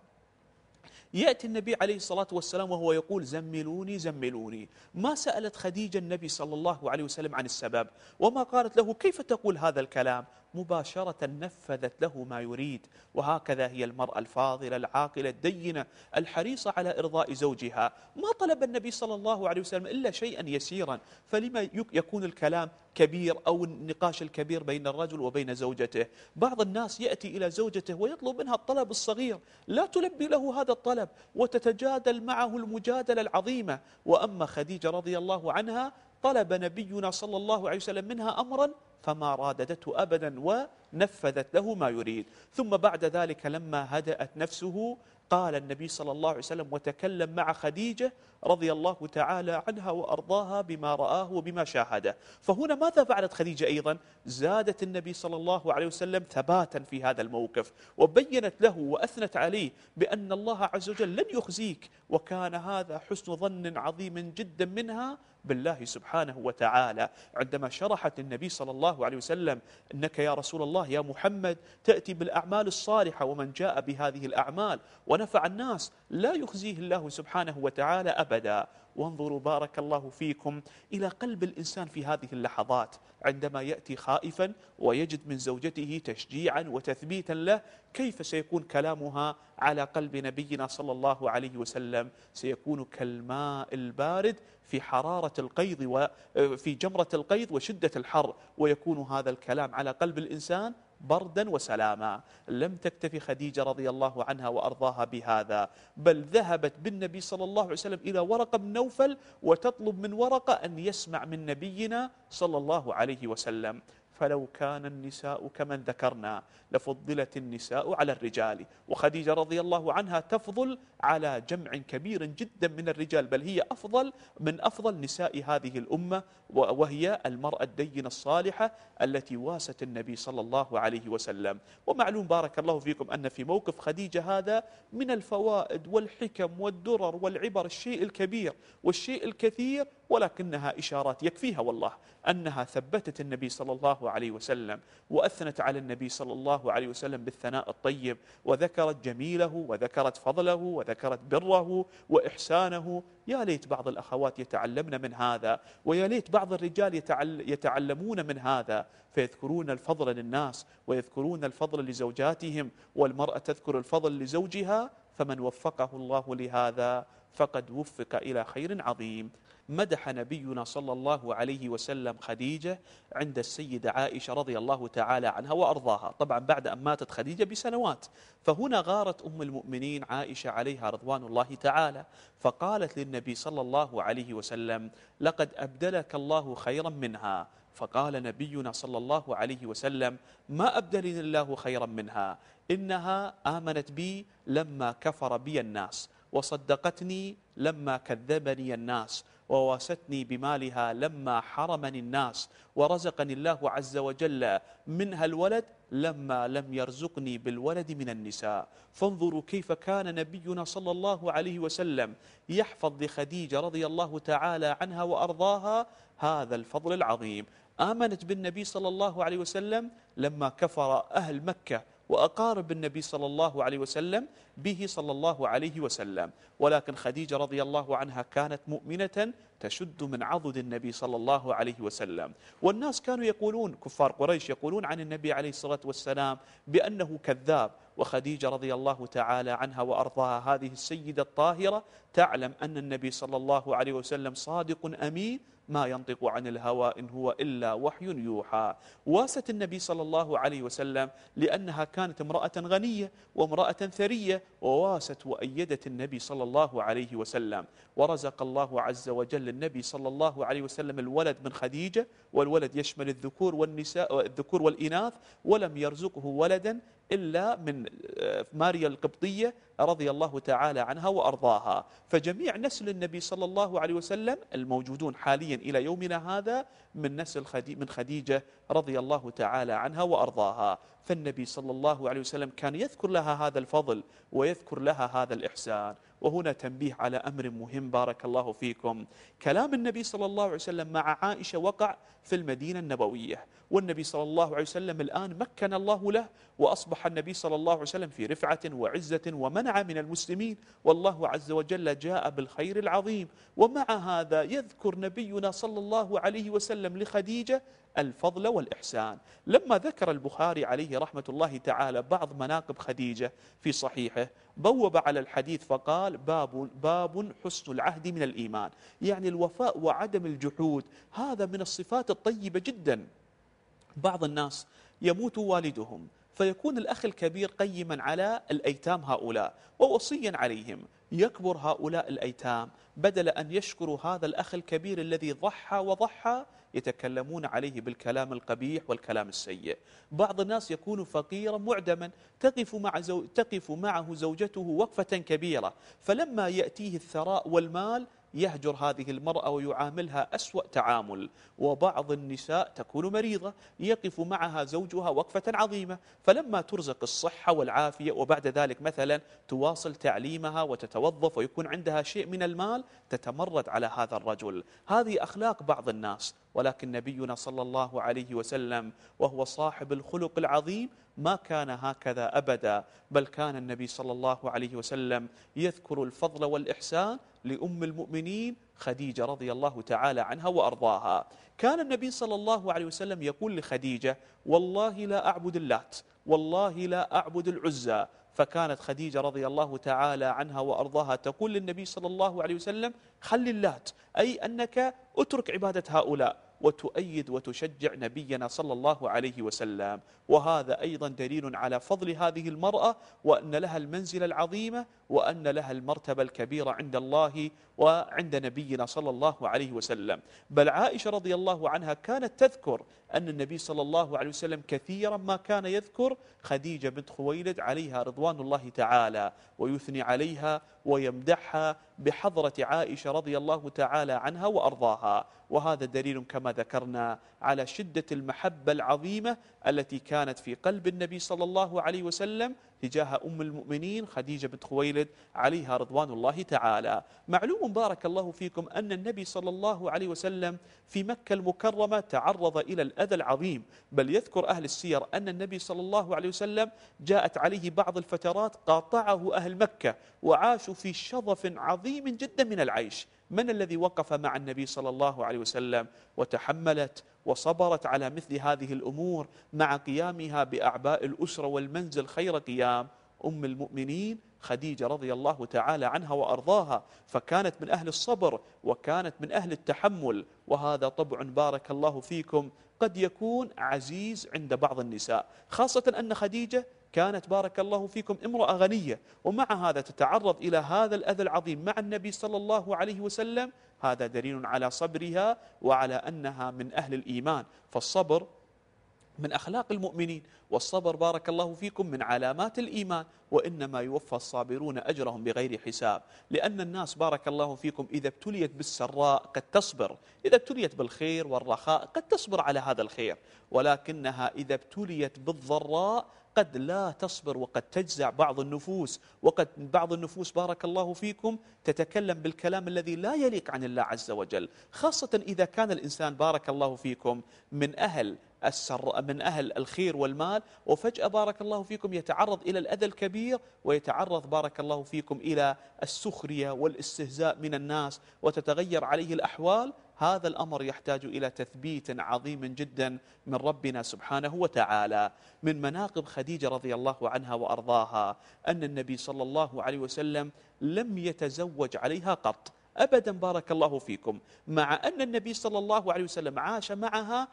يأتي النبي عليه الصلاة والسلام وهو يقول زملوني زملوني. ما سألت خديجة النبي صلى الله عليه وسلم عن السبب، وما قالت له كيف تقول هذا الكلام، مباشرة نفذت له ما يريد. وهكذا هي المرأة الفاضلة العاقلة الدينة الحريصة على إرضاء زوجها. ما طلب النبي صلى الله عليه وسلم إلا شيئا يسيرا، فلما يكون الكلام كبير أو النقاش الكبير بين الرجل وبين زوجته؟ بعض الناس يأتي إلى زوجته ويطلب منها الطلب الصغير، لا تلبي له هذا الطلب وتتجادل معه المجادلة العظيمة. وأما خديجة رضي الله عنها طلب نبينا صلى الله عليه وسلم منها أمرا فما راددته أبدا ونفذت له ما يريد. ثم بعد ذلك لما هدأت نفسه قال النبي صلى الله عليه وسلم وتكلم مع خديجة رضي الله تعالى عنها وأرضاها بما رآه وبما شاهده. فهنا ماذا فعلت خديجة أيضا؟ زادت النبي صلى الله عليه وسلم ثباتا في هذا الموقف، وبينت له وأثنت عليه بأن الله عز وجل لن يخزيك. وكان هذا حسن ظن عظيم جدا منها بالله سبحانه وتعالى عندما شرحت النبي صلى الله عليه وسلم إنك يا رسول الله يا محمد تأتي بالأعمال الصالحة، ومن جاء بهذه الأعمال ونفع الناس لا يخزيه الله سبحانه وتعالى أبدا. وانظروا بارك الله فيكم إلى قلب الإنسان في هذه اللحظات عندما يأتي خائفا ويجد من زوجته تشجيعا وتثبيتا له، كيف سيكون كلامها على قلب نبينا صلى الله عليه وسلم؟ سيكون كالماء البارد في حرارة القيض وفي جمرة القيض وشدة الحر، ويكون هذا الكلام على قلب الإنسان بردا وسلاما. لم تكتفي خديجة رضي الله عنها وأرضاها بهذا، بل ذهبت بالنبي صلى الله عليه وسلم إلى ورقة بن نوفل وتطلب من ورقة أن يسمع من نبينا صلى الله عليه وسلم. فلو كان النساء كمن ذكرنا لفضلت النساء على الرجال، وخديجة رضي الله عنها تفضل على جمع كبير جدا من الرجال، بل هي من أفضل نساء هذه الأمة، وهي المرأة الدينة الصالحة التي واست النبي صلى الله عليه وسلم. ومعلوم بارك الله فيكم أن في موقف خديجة هذا من الفوائد والحكم والدرر والعبر الشيء الكبير والشيء الكثير، ولكنها إشارات يكفيها والله أنها ثبتت النبي صلى الله عليه وسلم، وأثنت على النبي صلى الله عليه وسلم بالثناء الطيب، وذكرت جميله وذكرت فضله وذكرت بره وإحسانه. يا ليت بعض الأخوات يتعلمن من هذا، ويا ليت بعض الرجال يتعلمون من هذا، فيذكرون الفضل للناس ويذكرون الفضل لزوجاتهم، والمرأة تذكر الفضل لزوجها، فمن وفقه الله لهذا فقد وفق إلى خير عظيم. مدح نبينا صلى الله عليه وسلم خديجة عند السيدة عائشة رضي الله تعالى عنها وأرضاها، طبعا بعد أن ماتت خديجة بسنوات. فهنا غارت أم المؤمنين عائشة عليها رضوان الله تعالى، فقالت للنبي صلى الله عليه وسلم: لقد أبدلك الله خيرا منها. فقال نبينا صلى الله عليه وسلم: ما أبدلني الله خيرا منها، إنها آمنت بي لما كفر بي الناس، وصدقتني لما كذبني الناس، وواستني بمالها لما حرمني الناس، ورزقني الله عز وجل منها الولد لما لم يرزقني بالولد من النساء. فانظروا كيف كان نبينا صلى الله عليه وسلم يحفظ لخديجة رضي الله تعالى عنها وأرضاها هذا الفضل العظيم. آمنت بالنبي صلى الله عليه وسلم لما كفر أهل مكة وأقارب النبي صلى الله عليه وسلم به صلى الله عليه وسلم، ولكن خديجة رضي الله عنها كانت مؤمنة تشد من عضد النبي صلى الله عليه وسلم. والناس كانوا يقولون، كفار قريش يقولون عن النبي عليه الصلاة والسلام بأنه كذاب، وخديجة رضي الله تعالى عنها وأرضاها هذه السيدة الطاهرة تعلم أن النبي صلى الله عليه وسلم صادق أمين، ما ينطق عن الهوى إن هو إلا وحي يوحى. واست النبي صلى الله عليه وسلم لأنها كانت امرأة غنية وامرأة ثرية، وواست وأيدت النبي صلى الله عليه وسلم، ورزق الله عز وجل النبي صلى الله عليه وسلم الولد من خديجة، والولد يشمل الذكور والنساء، الذكور والإناث، ولم يرزقه ولدا إلا من ماريا القبطية رضي الله تعالى عنها وأرضاها. فجميع نسل النبي صلى الله عليه وسلم الموجودون حاليا إلى يومنا هذا من نسل من خديجة رضي الله تعالى عنها وأرضاها. فالنبي صلى الله عليه وسلم كان يذكر لها هذا الفضل ويذكر لها هذا الإحسان. وهنا تنبيه على أمر مهم بارك الله فيكم. كلام النبي صلى الله عليه وسلم مع عائشة وقع في المدينة النبوية، والنبي صلى الله عليه وسلم الآن مكن الله له، وأصبح النبي صلى الله عليه وسلم في رفعة وعزة ومنع من المسلمين، والله عز وجل جاء بالخير العظيم. ومع هذا يذكر نبينا صلى الله عليه وسلم لخديجة الفضل والإحسان. لما ذكر البخاري عليه رحمة الله تعالى بعض مناقب خديجة في صحيحه، بوب على الحديث فقال: باب حسن العهد من الإيمان، يعني الوفاء وعدم الجحود، هذا من الصفات الطيبة جدا. بعض الناس يموت والدهم فيكون الأخ الكبير قيما على الأيتام هؤلاء ووصيا عليهم، يكبر هؤلاء الأيتام بدل أن يشكروا هذا الأخ الكبير الذي ضحى وضحى يتكلمون عليه بالكلام القبيح والكلام السيء. بعض الناس يكون فقيرا معدما تقف معه زوجته وقفة كبيرة، فلما يأتيه الثراء والمال يهجر هذه المرأة ويعاملها أسوأ تعامل. وبعض النساء تكون مريضة يقف معها زوجها وقفة عظيمة، فلما ترزق الصحة والعافية وبعد ذلك مثلا تواصل تعليمها وتتوظف ويكون عندها شيء من المال تتمرد على هذا الرجل. هذه أخلاق بعض الناس، ولكن نبينا صلى الله عليه وسلم وهو صاحب الخلق العظيم ما كان هكذا أبدا، بل كان النبي صلى الله عليه وسلم يذكر الفضل والإحسان لأم المؤمنين خديجة رضي الله تعالى عنها وأرضاها. كان النبي صلى الله عليه وسلم يقول لخديجة: والله لا أعبد اللات، والله لا أعبد العزى. فكانت خديجة رضي الله تعالى عنها وأرضاها تقول للنبي صلى الله عليه وسلم: خل اللات، أي أنك اترك عبادة هؤلاء، وتؤيد وتشجع نبينا صلى الله عليه وسلم. وهذا أيضا دليل على فضل هذه المرأة، وأن لها المنزلة العظيمة، وأن لها المرتبة الكبيرة عند الله وعند نبينا صلى الله عليه وسلم. بل عائشة رضي الله عنها كانت تذكر أن النبي صلى الله عليه وسلم كثيرا ما كان يذكر خديجة بنت خويلد عليها رضوان الله تعالى، ويثني عليها ويمدحها بحضرة عائشة رضي الله تعالى عنها وأرضاها. وهذا دليل كما كما ذكرنا على شدة المحبة العظيمة التي كانت في قلب النبي صلى الله عليه وسلم تجاه أم المؤمنين خديجة بنت خويلد عليها رضوان الله تعالى. معلوم بارك الله فيكم أن النبي صلى الله عليه وسلم في مكة المكرمة تعرض إلى الأذى العظيم، بل يذكر أهل السير أن النبي صلى الله عليه وسلم جاءت عليه بعض الفترات قاطعه أهل مكة وعاشوا في شظف عظيم جدا من العيش. من الذي وقف مع النبي صلى الله عليه وسلم وتحملت وصبرت على مثل هذه الأمور مع قيامها بأعباء الأسرة والمنزل خير قيام؟ أم المؤمنين خديجة رضي الله تعالى عنها وأرضاها، فكانت من أهل الصبر وكانت من أهل التحمل، وهذا طبع بارك الله فيكم قد يكون عزيز عند بعض النساء، خاصة أن خديجة كانت بارك الله فيكم امرأة غنية، ومع هذا تتعرض إلى هذا الأذى العظيم مع النبي صلى الله عليه وسلم. هذا دليل على صبرها وعلى أنها من أهل الإيمان، فالصبر من أخلاق المؤمنين، والصبر بارك الله فيكم من علامات الإيمان، وإنما يوفى الصابرون أجرهم بغير حساب. لأن الناس بارك الله فيكم إذا ابتليت بالسراء قد تصبر، إذا ابتليت بالخير والرخاء قد تصبر على هذا الخير، ولكنها إذا ابتليت بالضراء قد لا تصبر وقد تجزع بعض النفوس، وقد بعض النفوس بارك الله فيكم تتكلم بالكلام الذي لا يليق عن الله عز وجل، خاصة إذا كان الإنسان بارك الله فيكم من أهل من أهل الخير والمال، وفجأة بارك الله فيكم يتعرض إلى الأذى الكبير، ويتعرض بارك الله فيكم إلى السخرية والاستهزاء من الناس، وتتغير عليه الأحوال. هذا الأمر يحتاج إلى تثبيت عظيم جدا من ربنا سبحانه وتعالى. من مناقب خديجة رضي الله عنها وأرضاها أن النبي صلى الله عليه وسلم لم يتزوج عليها قط أبدا بارك الله فيكم، مع أن النبي صلى الله عليه وسلم عاش معها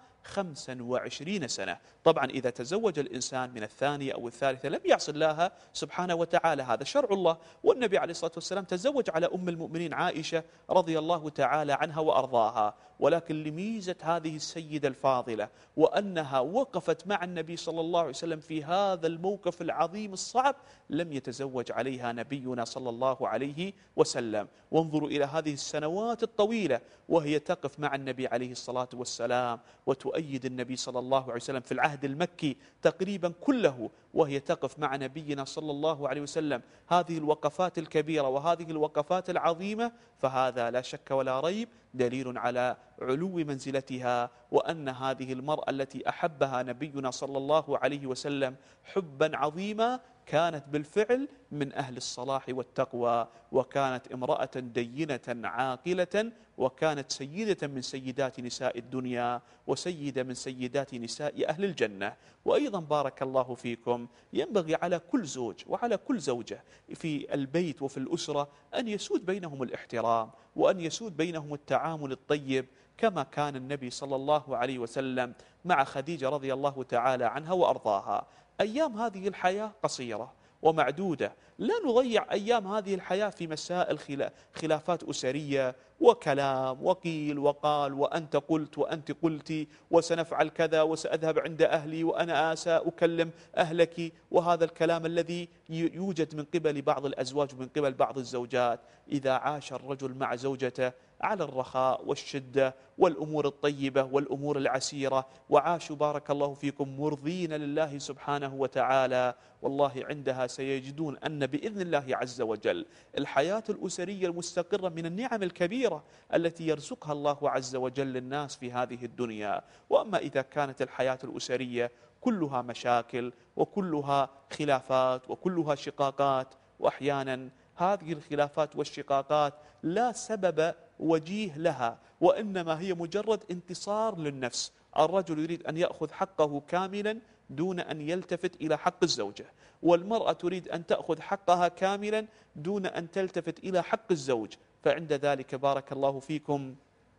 25 سنة. طبعا إذا تزوج الإنسان من الثانية أو الثالثة لم يعص الله سبحانه وتعالى، هذا شرع الله. والنبي عليه الصلاة والسلام تزوج على أم المؤمنين عائشة رضي الله تعالى عنها وأرضاها، ولكن لميزة هذه السيدة الفاضلة وأنها وقفت مع النبي صلى الله عليه وسلم في هذا الموقف العظيم الصعب لم يتزوج عليها نبينا صلى الله عليه وسلم. وانظروا إلى هذه السنوات الطويلة وهي تقف مع النبي عليه الصلاة والسلام وتؤيد النبي صلى الله عليه وسلم في العهد المكي تقريبا كله، وهي تقف مع نبينا صلى الله عليه وسلم هذه الوقفات الكبيرة وهذه الوقفات العظيمة، فهذا لا شك ولا ريب دليل على علو منزلتها، وأن هذه المرأة التي أحبها نبينا صلى الله عليه وسلم حبا عظيما كانت بالفعل من أهل الصلاح والتقوى، وكانت امرأة دينة عاقلة، وكانت سيدة من سيدات نساء الدنيا وسيدة من سيدات نساء أهل الجنة. وأيضا بارك الله فيكم ينبغي على كل زوج وعلى كل زوجة في البيت وفي الأسرة أن يسود بينهم الاحترام وأن يسود بينهم التعامل الطيب، كما كان النبي صلى الله عليه وسلم مع خديجة رضي الله تعالى عنها وأرضاها. أيام هذه الحياة قصيرة ومعدودة، لا نضيع أيام هذه الحياة في مسائل خلافات أسرية وكلام وقيل وقال، وأنت قلت وأنت قلتي، وسنفعل كذا وسأذهب عند أهلي وأنا سأكلم أهلك، وهذا الكلام الذي يوجد من قبل بعض الأزواج ومن قبل بعض الزوجات. إذا عاش الرجل مع زوجته على الرخاء والشدة والأمور الطيبة والأمور العسيرة، وعاشوا بارك الله فيكم مرضين لله سبحانه وتعالى، والله عندها سيجدون أن بإذن الله عز وجل الحياة الأسرية المستقرة من النعم الكبيرة التي يرزقها الله عز وجل للناس في هذه الدنيا. وأما إذا كانت الحياة الأسرية كلها مشاكل وكلها خلافات وكلها شقاقات، وأحيانا هذه الخلافات والشقاقات لا سبب وجيه لها، وإنما هي مجرد انتصار للنفس. الرجل يريد أن يأخذ حقه كاملا دون أن يلتفت إلى حق الزوجة، والمرأة تريد أن تأخذ حقها كاملا دون أن تلتفت إلى حق الزوج، فعند ذلك بارك الله فيكم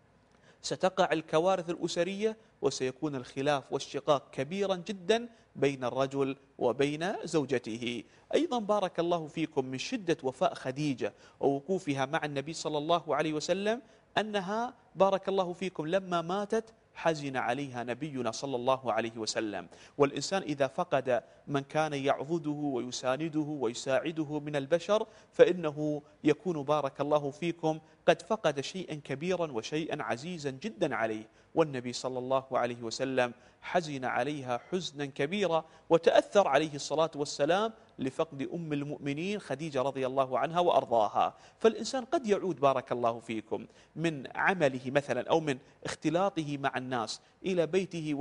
ستقع الكوارث الأسرية وسيكون الخلاف والشقاق كبيرا جدا بين الرجل وبين زوجته. أيضا بارك الله فيكم من شدة وفاء خديجة ووقوفها مع النبي صلى الله عليه وسلم أنها بارك الله فيكم لما ماتت حزن عليها نبينا صلى الله عليه وسلم. والإنسان إذا فقد من كان يعضده ويسانده ويساعده من البشر فإنه يكون بارك الله فيكم قد فقد شيئا كبيرا وشيئا عزيزا جدا عليه. والنبي صلى الله عليه وسلم حزن عليها حزنا كبيرا، وتأثر عليه الصلاة والسلام لفقد أم المؤمنين خديجة رضي الله عنها وأرضاها. فالإنسان قد يعود بارك الله فيكم من عمله مثلا أو من اختلاطه مع الناس إلى بيته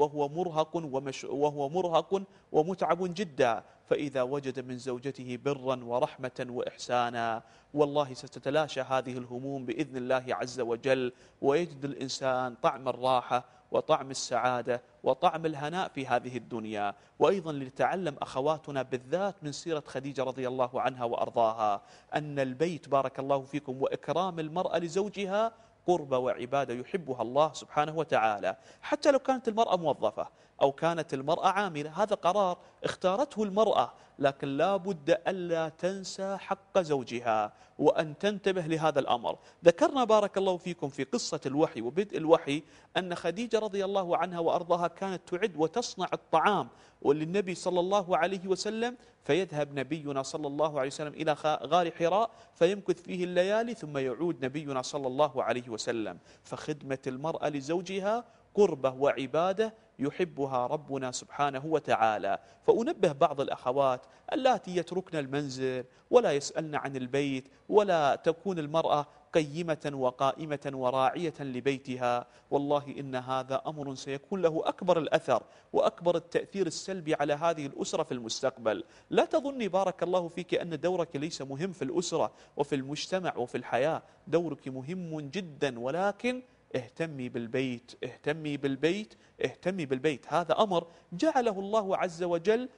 وهو مرهق ومتعب جدا، فإذا وجد من زوجته برا ورحمة وإحسانا والله ستتلاشى هذه الهموم بإذن الله عز وجل، ويجد الإنسان طعم الراحة وطعم السعادة وطعم الهناء في هذه الدنيا. وأيضا لتعلم أخواتنا بالذات من سيرة خديجة رضي الله عنها وأرضاها أن البيت بارك الله فيكم وإكرام المرأة لزوجها قربة وعبادة يحبها الله سبحانه وتعالى، حتى لو كانت المرأة موظفة أو كانت المرأة عاملة، هذا قرار اختارته المرأة، لكن لا بد ألا تنسى حق زوجها وأن تنتبه لهذا الأمر. ذكرنا بارك الله فيكم في قصة الوحي وبدء الوحي أن خديجة رضي الله عنها وأرضاها كانت تعد وتصنع الطعام وللنبي صلى الله عليه وسلم، فيذهب نبينا صلى الله عليه وسلم إلى غار حراء فيمكث فيه الليالي ثم يعود نبينا صلى الله عليه وسلم. فخدمة المرأة لزوجها قربة وعبادة يحبها ربنا سبحانه وتعالى. فأنبه بعض الأخوات اللاتي يتركن المنزل ولا يسألن عن البيت ولا تكون المرأة قيمة وقائمة وراعية لبيتها، والله إن هذا أمر سيكون له أكبر الأثر وأكبر التأثير السلبي على هذه الأسرة في المستقبل. لا تظني بارك الله فيك أن دورك ليس مهم في الأسرة وفي المجتمع وفي الحياة، دورك مهم جدا، ولكن اهتمي بالبيت اهتمي بالبيت اهتمي بالبيت. هذا أمر جعله الله عز وجل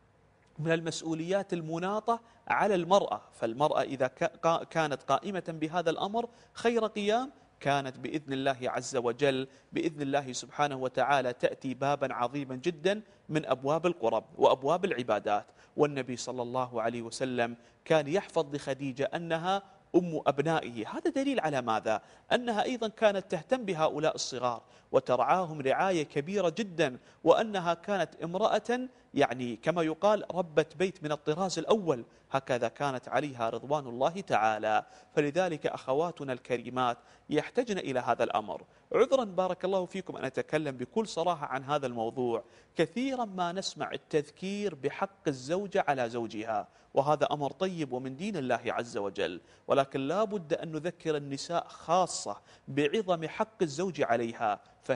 من المسؤوليات المناطة على المرأة، فالمرأة إذا كانت قائمة بهذا الأمر خير قيام كانت بإذن الله عز وجل بإذن الله سبحانه وتعالى تأتي بابا عظيما جدا من أبواب القرب وأبواب العبادات. والنبي صلى الله عليه وسلم كان يحفظ لخديجة أنها أم أبنائه، هذا دليل على ماذا؟ أنها أيضا كانت تهتم بهؤلاء الصغار وترعاهم رعاية كبيرة جدا، وأنها كانت امرأة يعني كما يقال ربة بيت من الطراز الأول، هكذا كانت عليها رضوان الله تعالى. فلذلك أخواتنا الكريمات يحتجن إلى هذا الأمر. عذرا بارك الله فيكم أن أتكلم بكل صراحة عن هذا الموضوع، كثيرا ما نسمع التذكير بحق الزوجة على زوجها، وهذا أمر طيب ومن دين الله عز وجل، ولكن لا بد أن نذكر النساء خاصة بعظم حق الزوج عليها،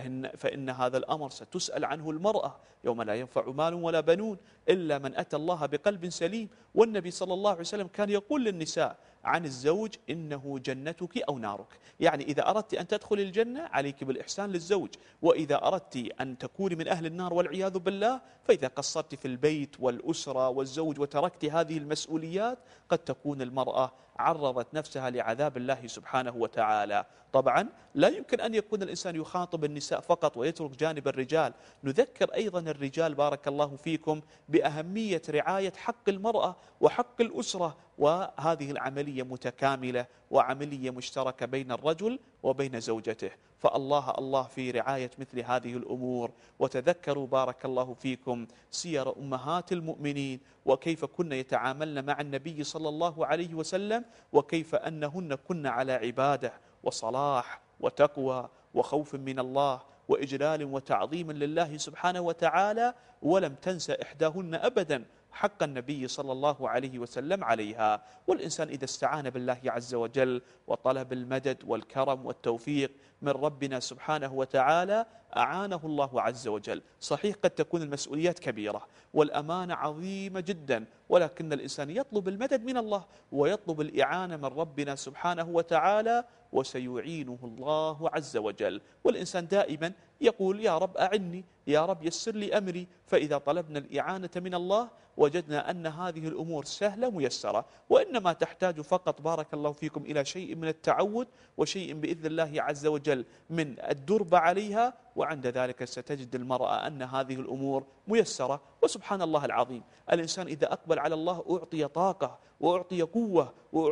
فإن هذا الأمر ستسأل عنه المرأة يوم لا ينفع مال ولا بنون إلا من أتى الله بقلب سليم. والنبي صلى الله عليه وسلم كان يقول للنساء عن الزوج إنه جنتك أو نارك، يعني إذا أردت أن تدخل الجنة عليك بالإحسان للزوج، وإذا أردت أن تكوني من أهل النار والعياذ بالله فإذا قصرت في البيت والأسرة والزوج وتركت هذه المسؤوليات قد تكون المرأة عرضت نفسها لعذاب الله سبحانه وتعالى. طبعا لا يمكن أن يكون الإنسان يخاطب النساء فقط ويترك جانب الرجال، نذكر أيضا الرجال بارك الله فيكم بأهمية رعاية حق المرأة وحق الأسرة، وهذه العملية متكاملة وعملية مشتركة بين الرجل وبين زوجته. فالله في رعاية مثل هذه الأمور. وتذكروا بارك الله فيكم سير أمهات المؤمنين وكيف كن يتعاملن مع النبي صلى الله عليه وسلم، وكيف أنهن كن على عبادة وصلاح وتقوى وخوف من الله وإجلال وتعظيم لله سبحانه وتعالى، ولم تنسى إحداهن أبدا حق النبي صلى الله عليه وسلم عليها. والإنسان إذا استعان بالله عز وجل وطلب المدد والكرم والتوفيق من ربنا سبحانه وتعالى أعانه الله عز وجل. صحيح قد تكون المسؤوليات كبيرة والأمانة عظيمة جدا، ولكن الإنسان يطلب المدد من الله ويطلب الإعانة من ربنا سبحانه وتعالى وسيعينه الله عز وجل. والإنسان دائما يقول يا رب أعني، يا رب يسر لي أمري. فإذا طلبنا الإعانة من الله وجدنا أن هذه الأمور سهلة ميسرة، وإنما تحتاج فقط بارك الله فيكم إلى شيء من التعود وشيء بإذن الله عز وجل من الدرب عليها، وعند ذلك ستجد المرأة أن هذه الأمور ميسرة. وسبحان الله العظيم الإنسان إذا أقبل على الله أعطي طاقة وأعطي قوة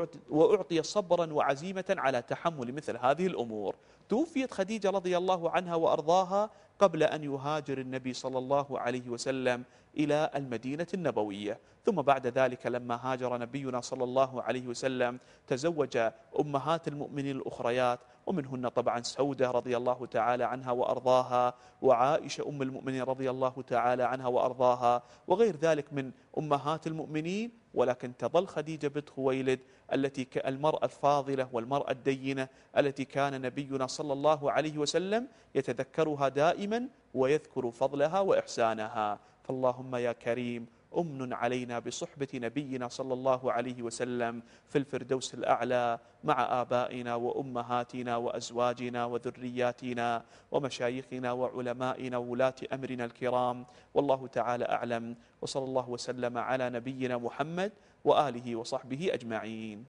وأعطي صبرا وعزيمة على تحمل مثل هذه الأمور. توفيت خديجة رضي الله عنها وأرضاها قبل أن يهاجر النبي صلى الله عليه وسلم إلى المدينة النبوية. ثم بعد ذلك لما هاجر نبينا صلى الله عليه وسلم تزوج أمهات المؤمنين الأخريات، ومنهن طبعا سودة رضي الله تعالى عنها وأرضاها، وعائشة أم المؤمنين رضي الله تعالى عنها وأرضاها، وغير ذلك من أمهات المؤمنين. ولكن تظل خديجة بنت خويلد التي المرأة الفاضلة والمرأة الدينة التي كان نبينا صلى الله عليه وسلم يتذكرها دائما ويذكر فضلها وإحسانها. فاللهم يا كريم أمن علينا بصحبة نبينا صلى الله عليه وسلم في الفردوس الأعلى مع آبائنا وأمهاتنا وأزواجنا وذرياتنا ومشايخنا وعلمائنا وولاة أمرنا الكرام. والله تعالى أعلم، وصلى الله وسلم على نبينا محمد وآله وصحبه أجمعين.